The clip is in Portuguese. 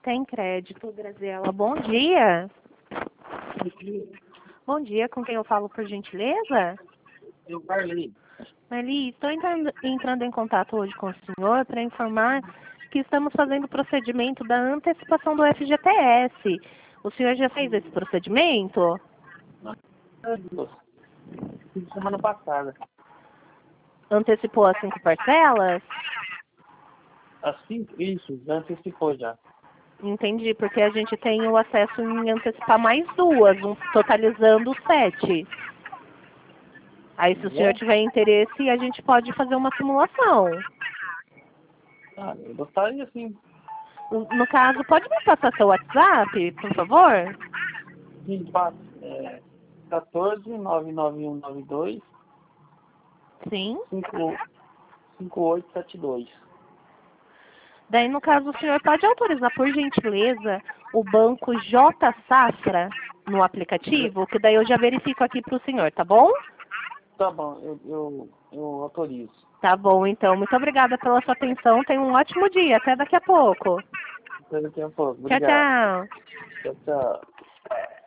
Tem crédito, Graziela. Bom dia. Bom dia, com quem eu falo, por gentileza? Eu falei. Marli, estou entrando em contato hoje com o senhor para informar que estamos fazendo o procedimento da antecipação do FGTS. O senhor já fez esse procedimento? Semana passada. Antecipou as 5 parcelas? Assim, isso, já antecipou já. Entendi, porque a gente tem o acesso em antecipar mais 2, totalizando 7. Aí, se o senhor tiver interesse, a gente pode fazer uma simulação. Ah, eu gostaria sim. No caso, pode me passar seu WhatsApp, por favor? 14 99192 Sim. 5872. Daí, no caso, o senhor pode autorizar, por gentileza, o banco J Safra no aplicativo, que daí eu já verifico aqui para o senhor, tá bom? Tá bom, eu autorizo. Tá bom, então. Muito obrigada pela sua atenção. Tenha um ótimo dia. Até daqui a pouco. Até daqui a pouco. Tchau, Obrigado. tchau. Tchau, tchau.